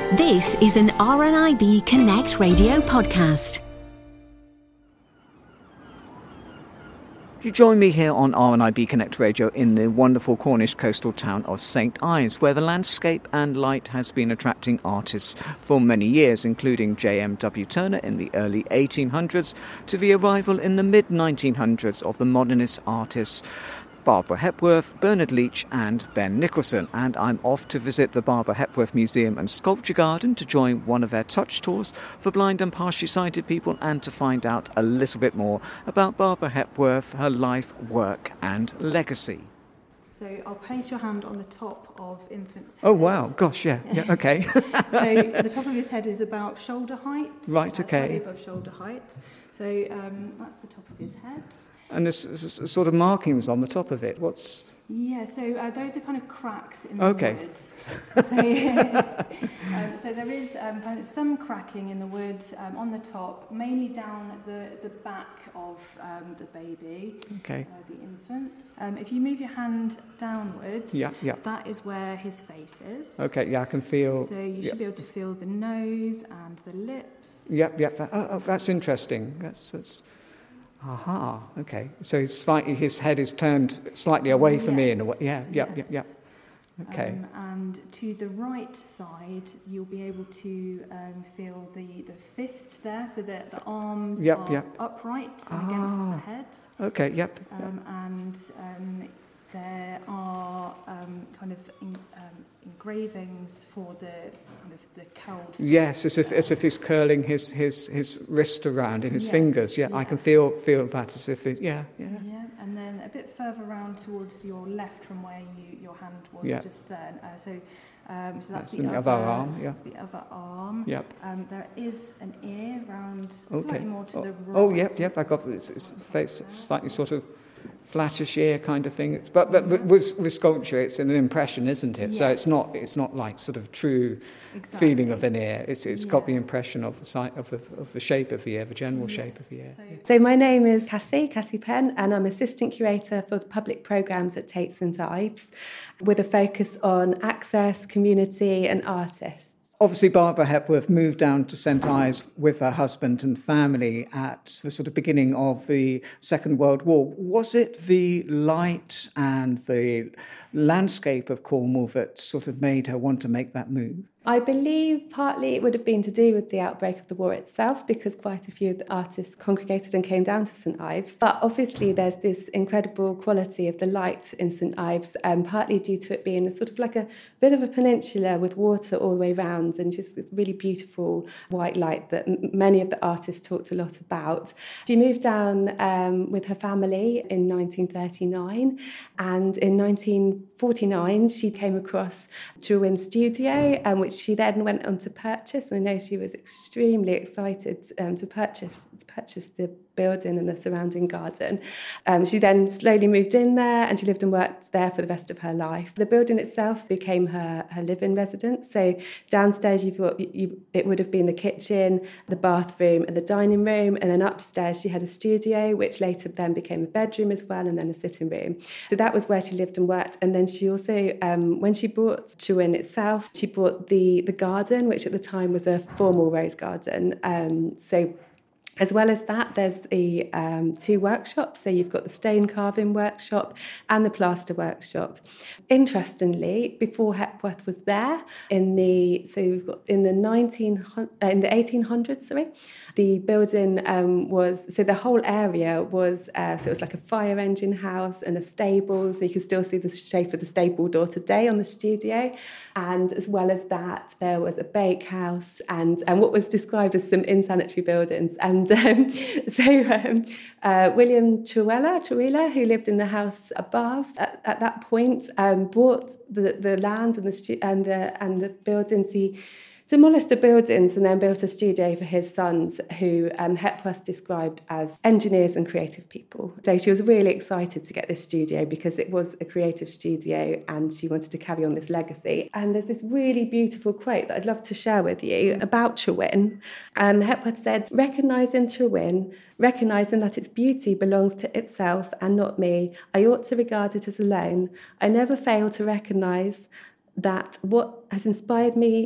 This is an RNIB Connect radio podcast. You join me here on RNIB Connect Radio in the wonderful Cornish coastal town of St Ives, where the landscape and light has been attracting artists for many years, including J.M.W. Turner in the early 1800s to the arrival in the mid-1900s of the modernist artists Barbara Hepworth, Bernard Leach and Ben Nicholson. And I'm off to visit the Barbara Hepworth Museum and Sculpture Garden to join one of their touch tours for blind and partially sighted people and to find out a little bit more about Barbara Hepworth, her life, work and legacy. So I'll place your hand on the top of infant's head. Oh, wow. Gosh, yeah, okay. So the top of his head is about shoulder height. Right, okay. Slightly above shoulder height. So that's the top of his head. And there's sort of markings on the top of it. What's... Yeah, so those are kind of cracks in the okay. wood. So there is kind of some cracking in the wood on the top, mainly down the back of the baby, okay. The infant. If you move your hand downwards, yeah. that is where his face is. Okay, yeah, I can feel... So you should be able to feel the nose and the lips. Yep. That's interesting. That's... Aha, okay. So his head is turned slightly away from me in a way. Yeah. Okay. And to the right side, you'll be able to feel the fist there, so that the arms are upright against the head. Okay, yep. And there are kind of engravings for the kind of the curled. Yes, as if he's curling his wrist around in his fingers. Yeah, I can feel that as if it. Yeah. And then a bit further around towards your left from where your hand was just then. So that's the other arm. Yeah. The other arm. Yep. There is an ear round slightly more to the right. Oh, yep. I got it's face slightly sort of flattish ear kind of thing, but with sculpture, it's an impression, isn't it? Yes. So it's not like sort of true feeling of an ear. It's got the impression of the shape of the ear, the general shape of the ear. So my name is Cassie Penn, and I'm assistant curator for the public programmes at Tate St Ives, with a focus on access, community, and artists. Obviously, Barbara Hepworth moved down to St Ives with her husband and family at the sort of beginning of the Second World War. Was it the light and the landscape of Cornwall that sort of made her want to make that move? I believe partly it would have been to do with the outbreak of the war itself, because quite a few of the artists congregated and came down to St Ives. But obviously there's this incredible quality of the light in St Ives, partly due to it being a sort of like a bit of a peninsula with water all the way round and just this really beautiful white light that many of the artists talked a lot about. She moved down with her family in 1939, and in 1949 she came across Trewin Studio, which she then went on to purchase. I know she was extremely excited to purchase the building and the surrounding garden. She then slowly moved in there, and she lived and worked there for the rest of her life. The building itself became her live-in residence. So downstairs it would have been the kitchen, the bathroom and the dining room, and then upstairs she had a studio, which later then became a bedroom as well, and then a sitting room. So that was where she lived and worked. And then she also, when she bought Trewin itself, she bought the garden, which at the time was a formal rose garden. So as well as that, there's the two workshops. So you've got the stone carving workshop and the plaster workshop. Interestingly, before Hepworth was there, in the 1800s, the building the whole area was so it was like a fire engine house and a stable. So you can still see the shape of the stable door today on the studio. And as well as that, there was a bakehouse and what was described as some insanitary buildings. And William Trewilla, who lived in the house above at that point, bought the land and the buildings. He demolished the buildings and then built a studio for his sons, who Hepworth described as engineers and creative people. So she was really excited to get this studio because it was a creative studio and she wanted to carry on this legacy. And there's this really beautiful quote that I'd love to share with you about Trewin. Hepworth said, "Recognising Trewin, recognising that its beauty belongs to itself and not me, I ought to regard it as alone. I never fail to recognise that what has inspired me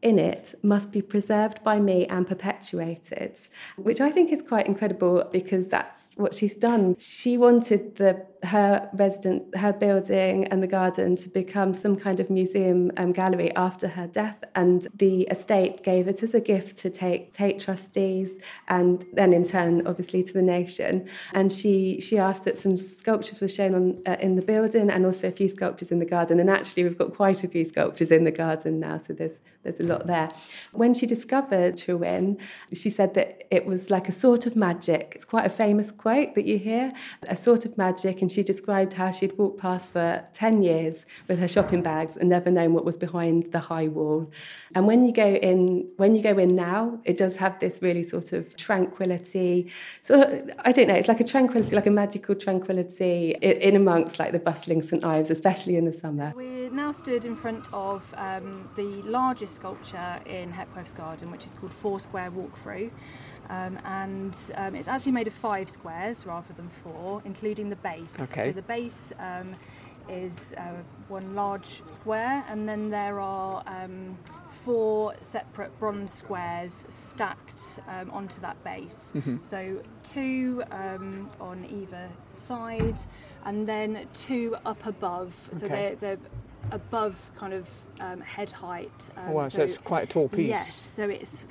in it must be preserved by me and perpetuated, which I think is quite incredible because that's what she's done. She wanted her building and the garden to become some kind of museum gallery after her death, and the estate gave it as a gift to Tate trustees and then in turn obviously to the nation. And she asked that some sculptures were shown in the building and also a few sculptures in the garden, and actually we've got quite a few sculptures in the garden now, so there's a lot there. When she discovered Trewin, she said that it was like a sort of magic. It's quite a famous quote that you hear, a sort of magic, and she described how she'd walked past for 10 years with her shopping bags and never known what was behind the high wall. And when you go in now, it does have this really sort of tranquility. So I don't know, it's like a tranquility, like a magical tranquility in amongst like the bustling St Ives, especially in the summer. We're now stood in front of the largest sculpture in Hepworth's garden, which is called Four Square Walk-Through. And it's actually made of 5 squares rather than 4, including the base. Okay. So the base is one large square, and then there are 4 separate bronze squares stacked onto that base. Mm-hmm. So 2 on either side, and then 2 up above. So they're above kind of head height. So it's quite a tall piece. Yes, so it's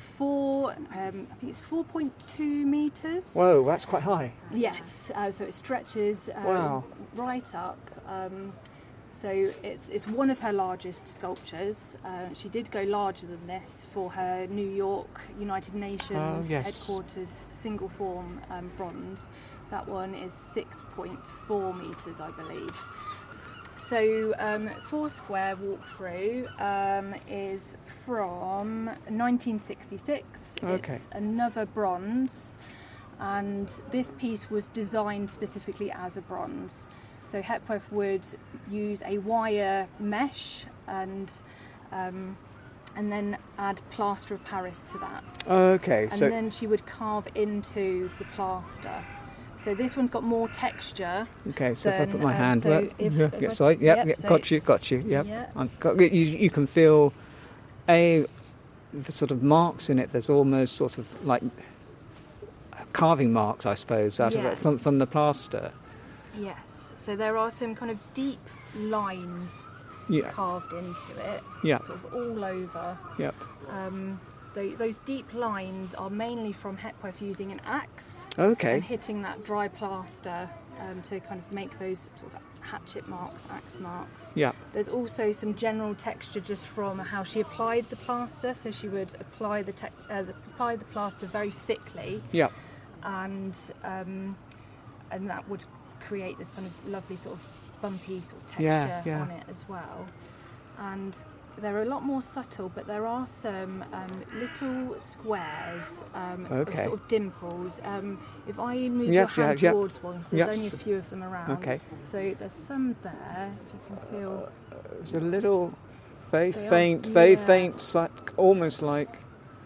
4.2 metres. Whoa, that's quite high. Yes, so it stretches right up. So it's one of her largest sculptures. She did go larger than this for her New York United Nations headquarters single form bronze. That one is 6.4 metres, I believe. So Four Square Walk-Through is from 1966. Okay. It's another bronze, and this piece was designed specifically as a bronze. So Hepworth would use a wire mesh and then add plaster of Paris to that. Okay. And then she would carve into the plaster. So this one's got more texture. Okay, so if I put my hand... got you. Yep. Yeah. You can feel, the sort of marks in it. There's almost sort of like carving marks, I suppose, out of it from the plaster. Yes, so there are some kind of deep lines carved into it, sort of all over. Yep. Those deep lines are mainly from Hepworth using an axe and hitting that dry plaster to kind of make those sort of hatchet marks, axe marks. Yeah. There's also some general texture just from how she applied the plaster. So she would apply the plaster very thickly. Yeah. And that would create this kind of lovely sort of bumpy sort of texture on it as well. And they're a lot more subtle, but there are some little squares of sort of dimples. If I move your hand towards one, there's only a few of them around. Okay. So there's some there, if you can feel. It's a little very faint, almost like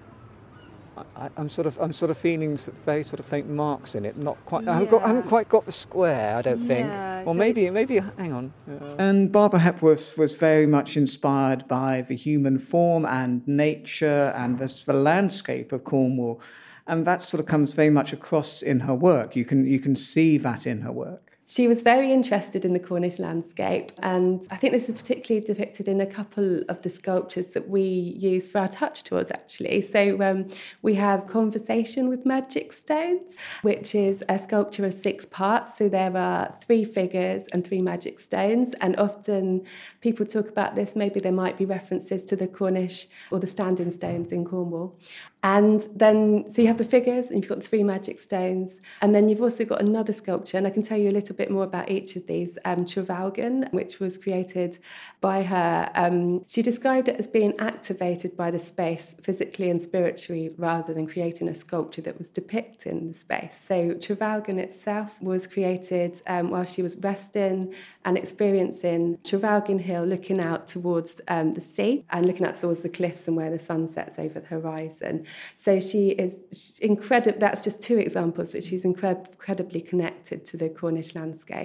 I'm sort of feeling very sort of faint marks in it. Not quite. I haven't quite got the square, I don't think. Or so maybe. Hang on. And Barbara Hepworth was very much inspired by the human form and nature and the landscape of Cornwall, and that sort of comes very much across in her work. You can see that in her work. She was very interested in the Cornish landscape, and I think this is particularly depicted in a couple of the sculptures that we use for our touch tours, actually. So we have Conversation with Magic Stones, which is a sculpture of 6 parts. So there are 3 figures and 3 magic stones, and often people talk about this, maybe there might be references to the Cornish or the standing stones in Cornwall. And then, so you have the figures and you've got the 3 magic stones, and then you've also got another sculpture, and I can tell you a little bit more about each of these. Trewalgan, which was created by her. She described it as being activated by the space physically and spiritually rather than creating a sculpture that was depicting the space. So Trewalgan itself was created while she was resting and experiencing Trewalgan Hill, looking out towards the sea and looking out towards the cliffs and where the sun sets over the horizon. So she is incredible. That's just 2 examples, but she's incredibly connected to the Cornish landscape. Okay,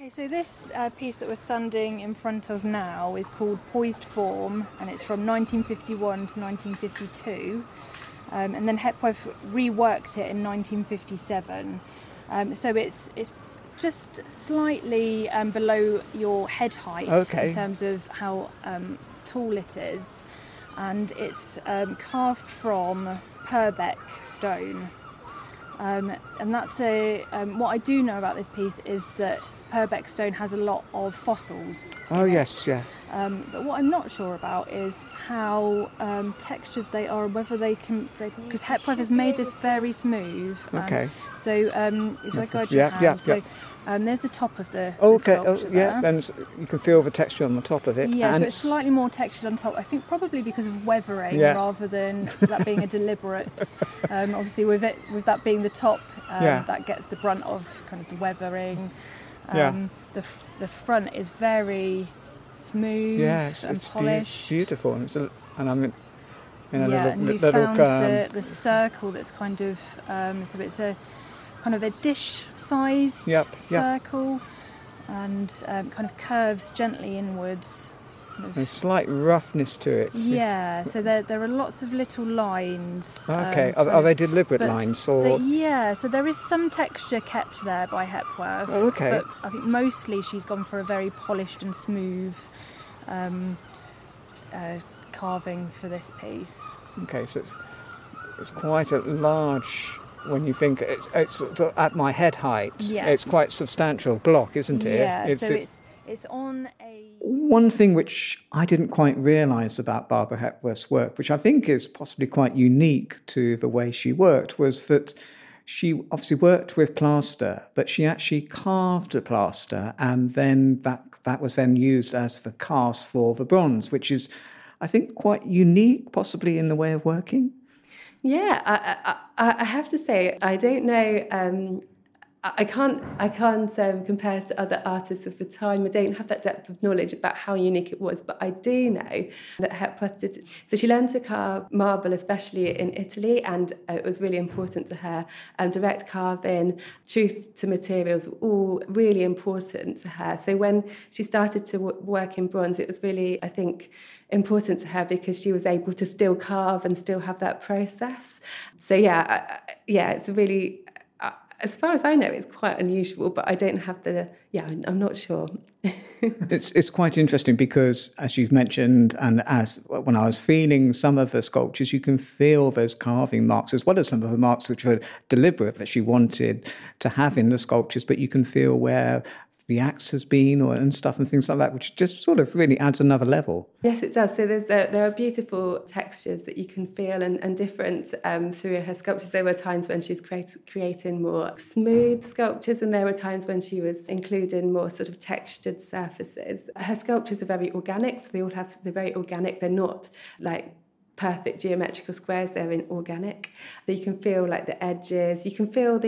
Okay, so this piece that we're standing in front of now is called Poised Form, and it's from 1951 to 1952. And then Hepworth reworked it in 1957. So it's just slightly below your head height in terms of how tall it is. And it's carved from Purbeck stone. And that's what I do know about this piece is that Purbeck stone has a lot of fossils. Oh, yes, yeah. But what I'm not sure about is how textured they are, whether they can... Because Hepworth has made this very smooth. Okay. So if I guide your hand... So, there's the top of the sculpture there. And you can feel the texture on the top of it. Yeah, so it's slightly more textured on top. I think probably because of weathering rather than that being a deliberate. Obviously, with that being the top, that gets the brunt of kind of the weathering. The front is very smooth and polished. Beautiful, and I'm in a and we found the circle that's kind of so it's a kind of a dish-sized circle, and kind of curves gently inwards. There's slight roughness to it. Yeah, so there are lots of little lines. Okay, are they deliberate lines? Or so there is some texture kept there by Hepworth. Oh, okay. But I think mostly she's gone for a very polished and smooth carving for this piece. Okay, so it's quite a large... When you think it's at my head height, it's quite substantial block, isn't it? Yeah, it's on a... One thing which I didn't quite realise about Barbara Hepworth's work, which I think is possibly quite unique to the way she worked, was that she obviously worked with plaster, but she actually carved the plaster, and then that was then used as the cast for the bronze, which is, I think, quite unique, possibly in the way of working. Yeah, I have to say, I don't know. I can't compare to other artists of the time. I don't have that depth of knowledge about how unique it was, but I do know that Hepworth did. So she learned to carve marble, especially in Italy, and it was really important to her. Direct carving, truth to materials, were all really important to her. So when she started to work in bronze, it was really, I think, important to her because she was able to still carve and still have that process. So it's really... as far as I know, it's quite unusual, but I don't have I'm not sure. It's quite interesting because, as you've mentioned, and as when I was feeling some of the sculptures, you can feel those carving marks, as well as some of the marks which were deliberate that she wanted to have in the sculptures, but you can feel where the axe has been and stuff and things like that, which just sort of really adds another level. Yes, it does. So there are beautiful textures that you can feel and different through her sculptures. There were times when she's creating more smooth sculptures, and there were times when she was including more sort of textured surfaces. Her sculptures are very organic, so they're very organic. They're not like perfect geometrical squares, they're organic. So you can feel like the edges, you can feel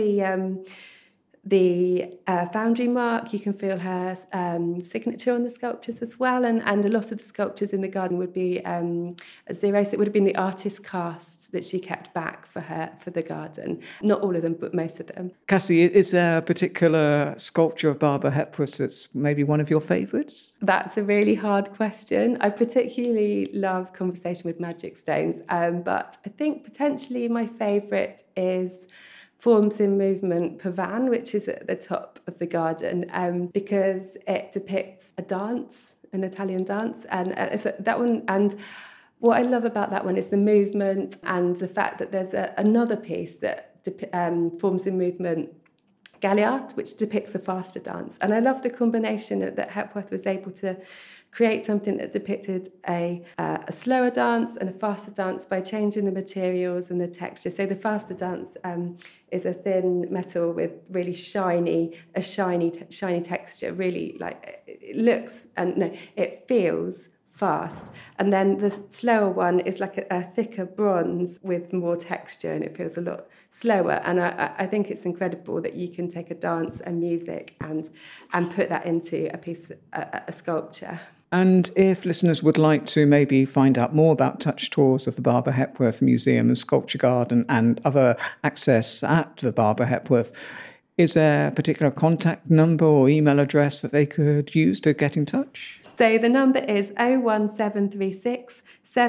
the foundry mark, you can feel her signature on the sculptures as well, and a lot of the sculptures in the garden would be zero, so it would have been the artist's casts that she kept back for the garden. Not all of them, but most of them. Cassie, is there a particular sculpture of Barbara Hepworth that's maybe one of your favourites? That's a really hard question. I particularly love Conversation with Magic Stones, but I think potentially my favourite is Forms in Movement Pavan, which is at the top of the garden, because it depicts a dance, an Italian dance, and that one. And what I love about that one is the movement and the fact that there's another piece that Forms in Movement Galliard, which depicts a faster dance. And I love the combination that Hepworth was able to create something that depicted a slower dance and a faster dance by changing the materials and the texture. So the faster dance is a thin metal with really shiny texture. Really, like it feels fast. And then the slower one is like a thicker bronze with more texture, and it feels a lot slower. And I think it's incredible that you can take a dance and music and put that into a sculpture. And if listeners would like to maybe find out more about touch tours of the Barbara Hepworth Museum and Sculpture Garden and other access at the Barbara Hepworth, Is there a particular contact number or email address that they could use to get in touch? So the number is 01736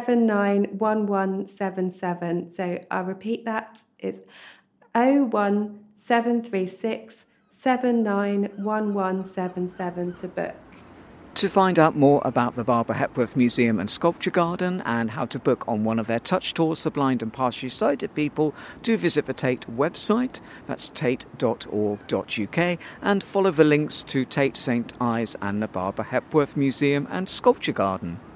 791177. So I'll repeat that. It's 01736 791177 to book. To find out more about the Barbara Hepworth Museum and Sculpture Garden and how to book on one of their touch tours for blind and partially sighted people, do visit the Tate website, that's tate.org.uk, and follow the links to Tate St Ives and the Barbara Hepworth Museum and Sculpture Garden.